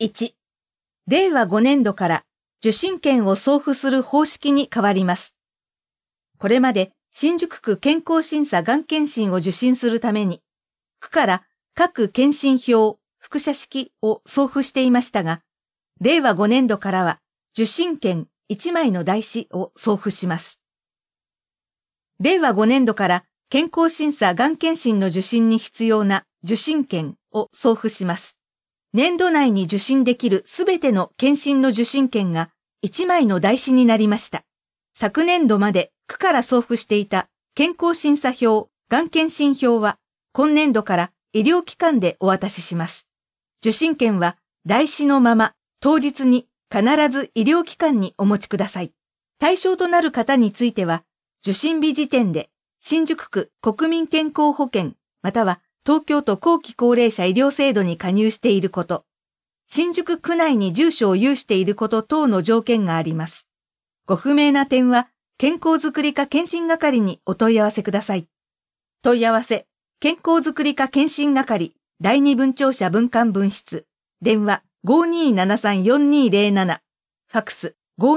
1、令和5年度から受診券を送付する方式に変わります。これまで新宿区健康審査がん検診を受診するために、区から各検診票、複写式を送付していましたが、令和5年度からは受診券1枚の台紙を送付します。令和5年度から健康審査がん検診の受診に必要な受診券を送付します。年度内に受診できるすべての検診の受診券が1枚の台紙になりました。昨年度まで区から送付していた健康審査票、がん検診票は今年度から医療機関でお渡しします。受診券は台紙のまま当日に必ず医療機関にお持ちください。対象となる方については、受診日時点で新宿区国民健康保険または東京都後期高齢者医療制度に加入していること、新宿区内に住所を有していること等の条件があります。ご不明な点は、健康づくり課検診係にお問い合わせください。問い合わせ、健康づくり課検診係、第二分庁舎分館分室、電話 5273-4207、ファクス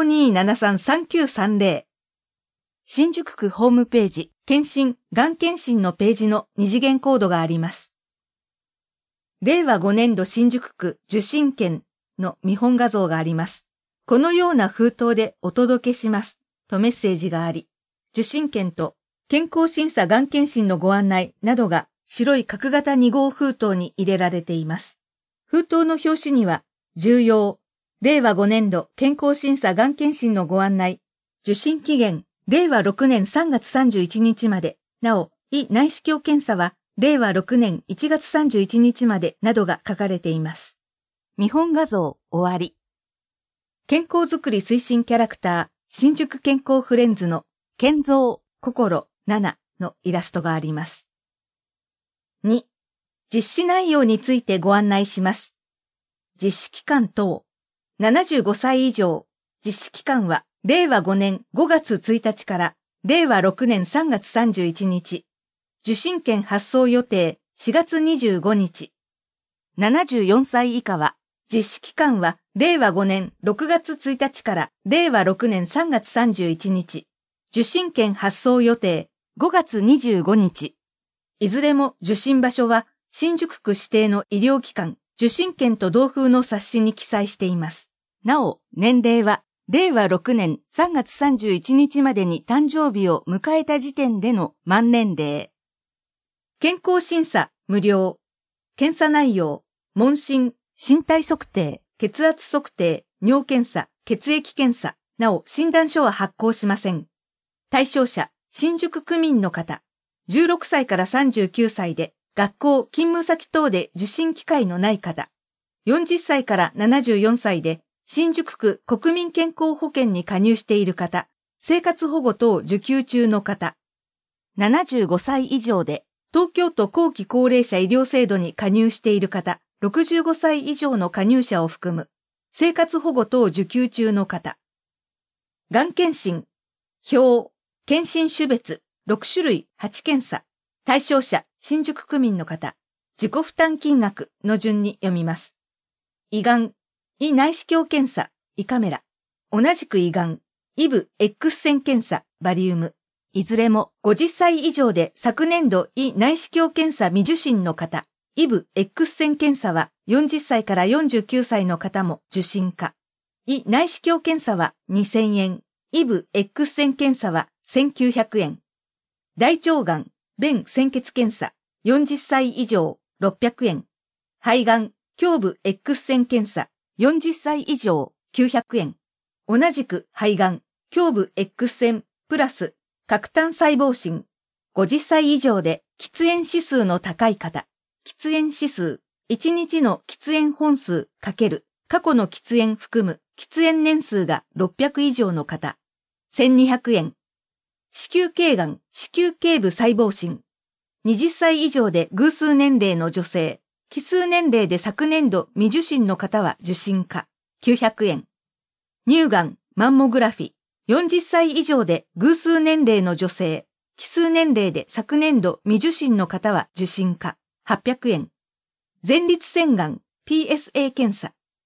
5273-3930。新宿区ホームページ、検診、がん検診のページの二次元コードがあります。令和5年度新宿区受診券の見本画像があります。このような封筒でお届けしますとメッセージがあり、受診券と健康審査がん検診のご案内などが白い角型2号封筒に入れられています。封筒の表紙には、重要、令和5年度健康審査がん検診のご案内、受診期限、令和6年3月31日まで、なお、胃内視鏡検査は、令和6年1月31日までなどが書かれています。見本画像、終わり。健康づくり推進キャラクター、新宿健康フレンズの、健三、心、7のイラストがあります。2、実施内容についてご案内します。実施期間等、75歳以上、実施期間は、令和5年5月1日から令和6年3月31日。受診券発送予定4月25日。74歳以下は、実施期間は令和5年6月1日から令和6年3月31日。受診券発送予定5月25日。いずれも受診場所は新宿区指定の医療機関、受診券と同封の冊子に記載しています。なお、年齢は令和6年3月31日までに誕生日を迎えた時点での満年齢。健康審査無料。検査内容、問診、身体測定、血圧測定、尿検査、血液検査。なお、診断書は発行しません。対象者、新宿区民の方。16歳から39歳で、学校、勤務先等で受診機会のない方。40歳から74歳で、新宿区国民健康保険に加入している方、生活保護等受給中の方。75歳以上で、東京都後期高齢者医療制度に加入している方、65歳以上の加入者を含む、生活保護等受給中の方。がん検診、表、検診種別、6種類8検査。対象者、新宿区民の方。自己負担金額の順に読みます。胃がん、胃内視鏡検査、胃カメラ。同じく胃がん、胃部 X 線検査、バリウム。いずれも50歳以上で昨年度胃内視鏡検査未受診の方。胃部 X 線検査は40歳から49歳の方も受診可。胃内視鏡検査は2000円。胃部 X 線検査は1900円。大腸がん、便潜血検査、40歳以上600円。肺がん、胸部 X 線検査、40歳以上900円。同じく肺がん、胸部 X 線プラス核単細胞診。50歳以上で喫煙指数の高い方。喫煙指数、1日の喫煙本数×過去の喫煙含む喫煙年数が600以上の方。1200円。子宮頸がん、子宮頸部細胞診。20歳以上で偶数年齢の女性。奇数年齢で昨年度未受診の方は受診可。900円。乳がん、マンモグラフィ。40歳以上で偶数年齢の女性。奇数年齢で昨年度未受診の方は受診可。800円。前立腺がん、PSA 検査。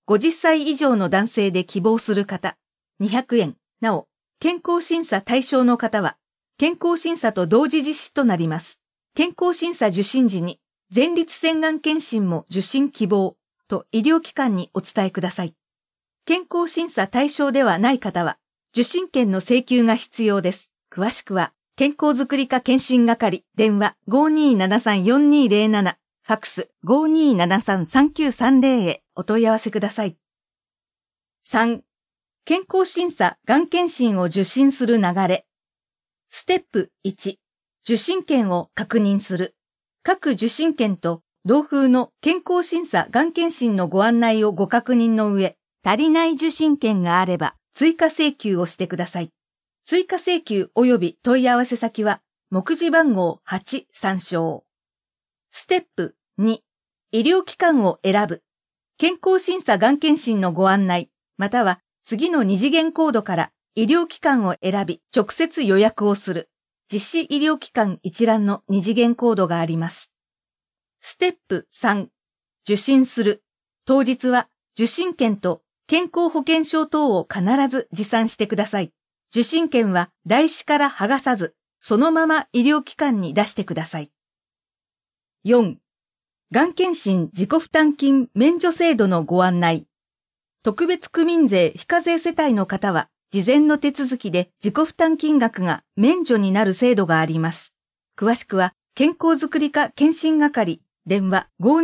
50歳以上の男性で希望する方、200円。なお、健康審査対象の方は、健康審査と同時実施となります。健康審査受診時に、前立腺がん検診も受診希望と医療機関にお伝えください。健康審査対象ではない方は、受診券の請求が必要です。詳しくは、健康づくり課検診係、電話 5273-4207、ファックス 5273-3930 へお問い合わせください。3. 健康審査がん検診を受診する流れ。ステップ1、受診券を確認する。各受診券と同封の健康審査がん検診のご案内をご確認の上、足りない受診券があれば追加請求をしてください。追加請求及び問い合わせ先は、目次番号8参照。ステップ2、医療機関を選ぶ。健康審査がん検診のご案内、または次の2次元コードから医療機関を選び、直接予約をする。実施医療機関一覧の2次元コードがあります。ステップ3、受診する。当日は受診券と健康保険証等を必ず持参してください。受診券は台紙から剥がさず、そのまま医療機関に出してください。4. がん検診自己負担金免除制度のご案内。特別区民税非課税世帯の方は、事前の手続きで自己負担金額が免除になる制度があります。詳しくは、健康づくり課検診係、電話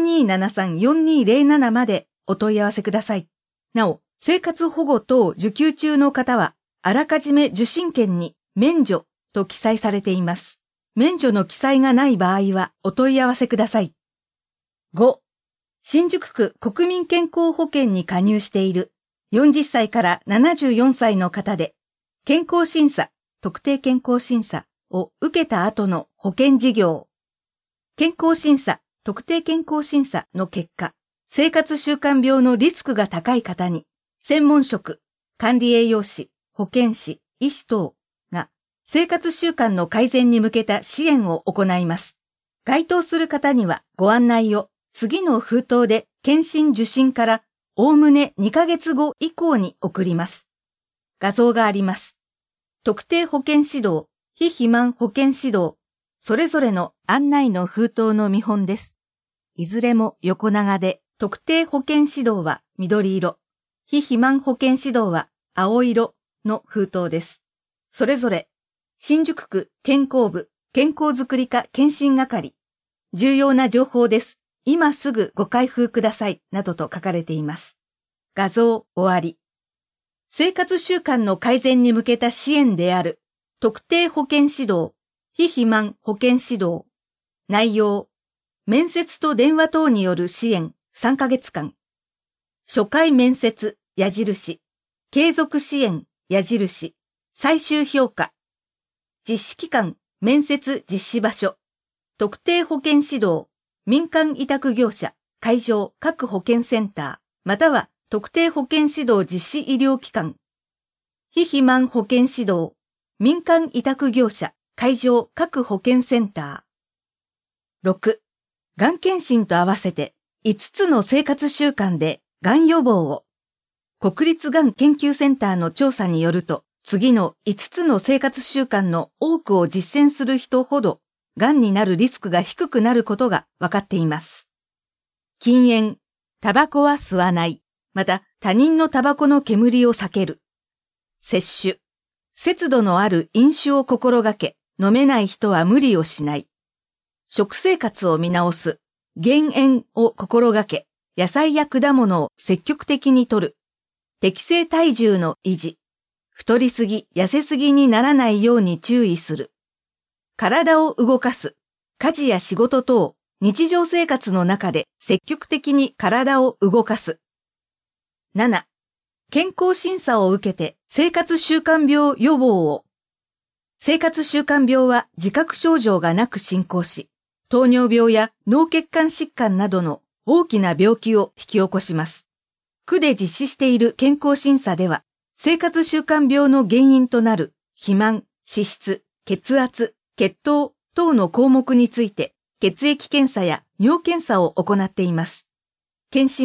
5273-4207 までお問い合わせください。なお、生活保護等受給中の方は、あらかじめ受診券に免除と記載されています。免除の記載がない場合はお問い合わせください。5. 新宿区国民健康保険に加入している40歳から74歳の方で、健康審査、特定健康審査を受けた後の保険事業。健康審査、特定健康審査の結果、生活習慣病のリスクが高い方に、専門職、管理栄養士、保健師、医師等が生活習慣の改善に向けた支援を行います。該当する方にはご案内を次の封筒で検診受診からおおむね2ヶ月後以降に送ります。画像があります。特定保健指導、非肥満保健指導、それぞれの案内の封筒の見本です。いずれも横長で、特定保健指導は緑色、非肥満保健指導は青色の封筒です。それぞれ、新宿区健康部健康づくり課検診係、重要な情報です。今すぐご開封ください、などと書かれています。画像終わり。生活習慣の改善に向けた支援である、特定保健指導、非肥満保健指導。内容、面接と電話等による支援3ヶ月間。初回面接、矢印。継続支援、矢印。最終評価。実施期間、面接実施場所。特定保健指導。民間委託業者、会場各保健センター、または特定保健指導実施医療機関。非肥満保健指導、民間委託業者、会場各保健センター。6. がん検診と合わせて5つの生活習慣でがん予防を。国立がん研究センターの調査によると、次の5つの生活習慣の多くを実践する人ほど、がんになるリスクが低くなることが分かっています。禁煙、タバコは吸わない、また他人のタバコの煙を避ける。摂取、節度のある飲酒を心がけ、飲めない人は無理をしない。食生活を見直す、減塩を心がけ、野菜や果物を積極的に摂る。適正体重の維持。太りすぎ、痩せすぎにならないように注意する。体を動かす。家事や仕事等、日常生活の中で積極的に体を動かす。7. 健康審査を受けて生活習慣病予防を。生活習慣病は自覚症状がなく進行し、糖尿病や脳血管疾患などの大きな病気を引き起こします。区で実施している健康審査では、生活習慣病の原因となる肥満、脂質、血圧、血糖等の項目について血液検査や尿検査を行っています。検診は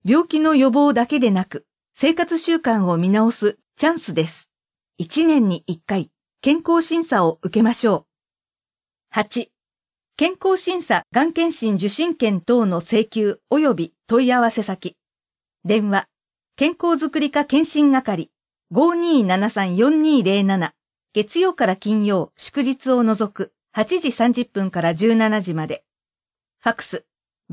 病気の予防だけでなく、生活習慣を見直すチャンスです。1年に1回、健康審査を受けましょう。8、健康審査がん検診受診券等の請求及び問い合わせ先。電話、健康づくり課検診係 5273-4207 月曜から金曜、祝日を除く8時30分から17時まで。ファックス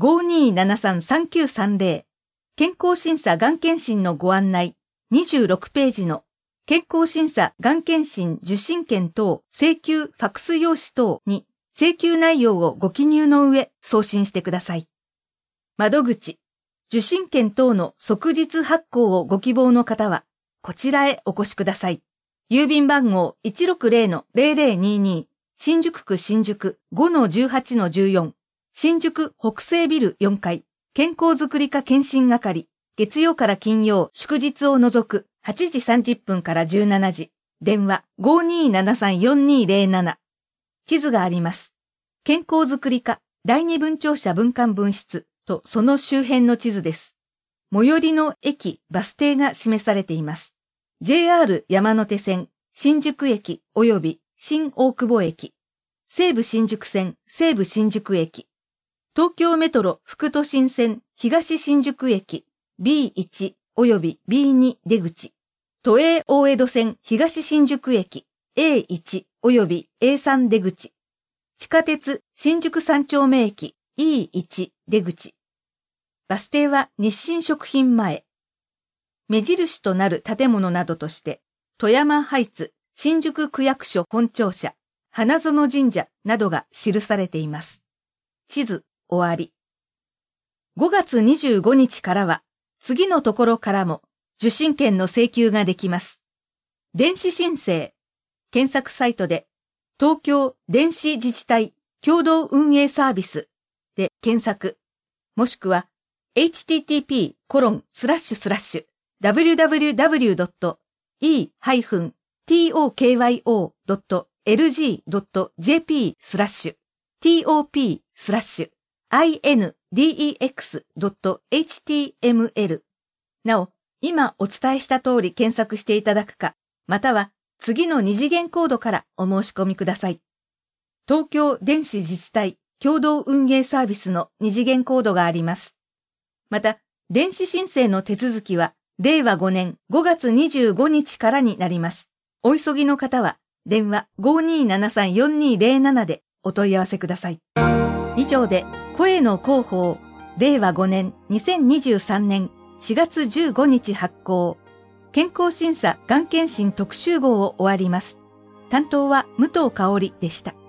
5273-3930 健康審査がん検診のご案内26ページの健康審査がん検診受診券等請求ファックス用紙等に請求内容をご記入の上送信してください。窓口、受診券等の即日発行をご希望の方はこちらへお越しください。郵便番号 160-0022 新宿区新宿 5-18-14 新宿北西ビル4階健康づくり課検診係月曜から金曜祝日を除く8時30分から17時電話 5273-4207 地図があります。健康づくり課第二分庁舎分館分室とその周辺の地図です。最寄りの駅、バス停が示されています。JR 山手線、新宿駅及び新大久保駅、西武新宿線、西武新宿駅、東京メトロ副都心線、東新宿駅、B1 及び B2 出口、都営大江戸線、東新宿駅、A1 及び A3 出口、地下鉄新宿三丁目駅 E1 出口。バス停は日清食品前。目印となる建物などとして、富山ハイツ、新宿区役所本庁舎、花園神社などが記されています。地図終わり。5月25日からは、次のところからも受診券の請求ができます。電子申請。検索サイトで、東京電子自治体共同運営サービスで検索、もしくは http://www.e-tokyo.top.lg.jp/index.html なお、今お伝えした通り検索していただくか、または次の二次元コードからお申し込みください。東京電子自治体共同運営サービスの二次元コードがあります。また、電子申請の手続きは、令和5年5月25日からになります。お急ぎの方は、電話 5273-4207 でお問い合わせください。以上で、声の広報、令和5年2023年4月15日発行、健康審査がん検診特集号を終わります。担当は武藤香織でした。